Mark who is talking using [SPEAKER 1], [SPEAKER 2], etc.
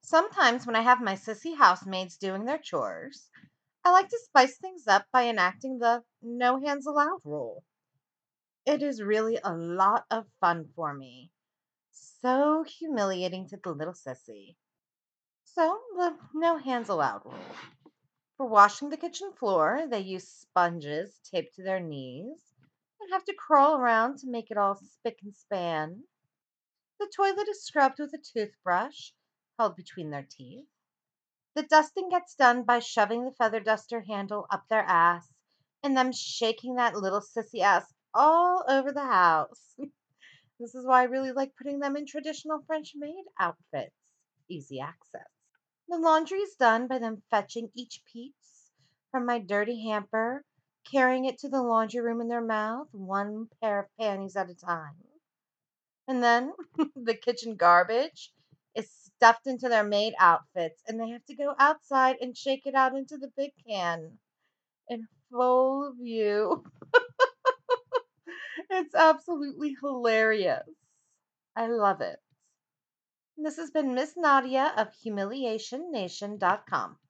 [SPEAKER 1] Sometimes when I have my sissy housemaids doing their chores, I like to spice things up by enacting the no hands allowed rule. It is really a lot of fun for me. So humiliating to the little sissy. So, the no hands allowed rule. For washing the kitchen floor, they use sponges taped to their knees and have to crawl around to make it all spick and span. The toilet is scrubbed with a toothbrush held between their teeth. The dusting gets done by shoving the feather duster handle up their ass and them shaking that little sissy ass all over the house. This is why I really like putting them in traditional French maid outfits. Easy access. The laundry is done by them fetching each piece from my dirty hamper, carrying it to the laundry room in their mouth, one pair of panties at a time. And then the kitchen garbage is stuffed into their maid outfits, and they have to go outside and shake it out into the big can in full view. It's absolutely hilarious. I love it. This has been Miss Nadia of HumiliationNation.com.